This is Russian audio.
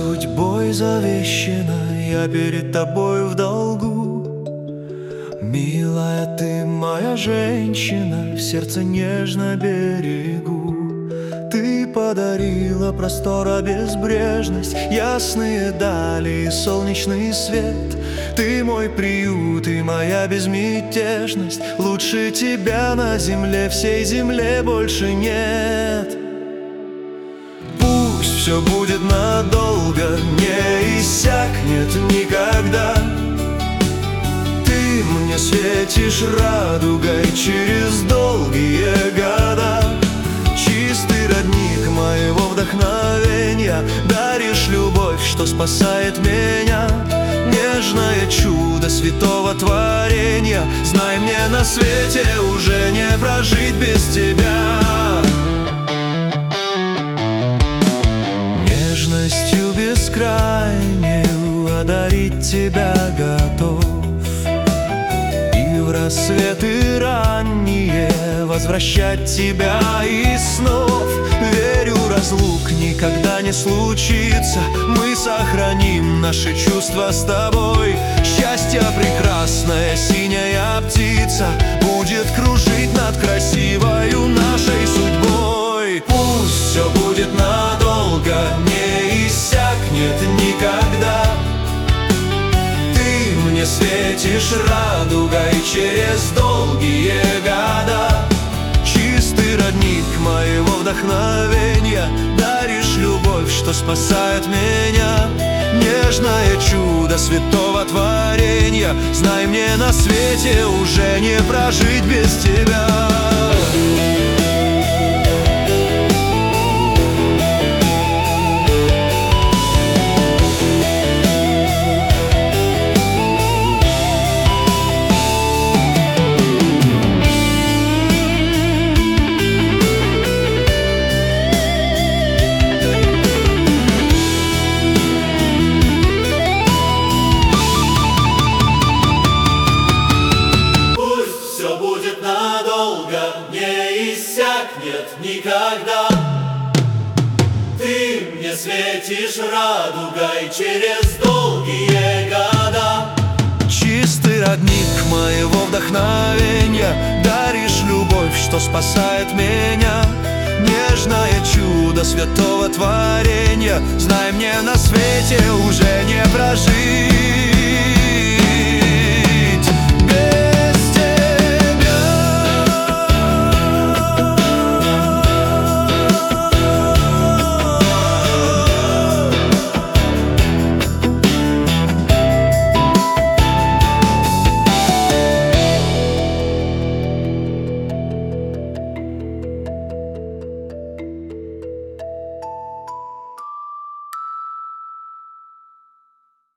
судьбой завещена, я перед тобой в долгу. Милая ты моя женщина, в сердце нежно берегу. Ты подарила простора безбрежность, ясные дали и солнечный свет. Ты мой приют и моя безмятежность, лучше тебя на земле, всей земле больше нет. Пусть все будет надолго, не иссякнет никогда. Ты мне светишь радугой через долгие года. Чистый родник моего вдохновения, даришь любовь, что спасает меня. Нежное чудо святого творения, знай, мне на свете уже не прожить без тебя. Нежностью бескрайнею одарить тебя готов, и в рассветы ранние возвращать тебя из снов. Верю, разлук никогда не случится, мы сохраним наши чувства с тобой. Счастье прекрасная синяя птица будет кружить над красивою нашей судьбой. Пусть все будет надолго, не иссякнет никогда. Ты мне светишь радугой через долгие года. Чистый родник моего вдохновения, даришь любовь, что спасает меня. Нежное чудо святого творения, знай, мне на свете уже не прожить без тебя. Не иссякнет никогда. Ты мне светишь радугой через долгие года. Чистый родник моего вдохновения, даришь любовь, что спасает меня. Нежное чудо святого творения, знай, мне на свете уже не прожить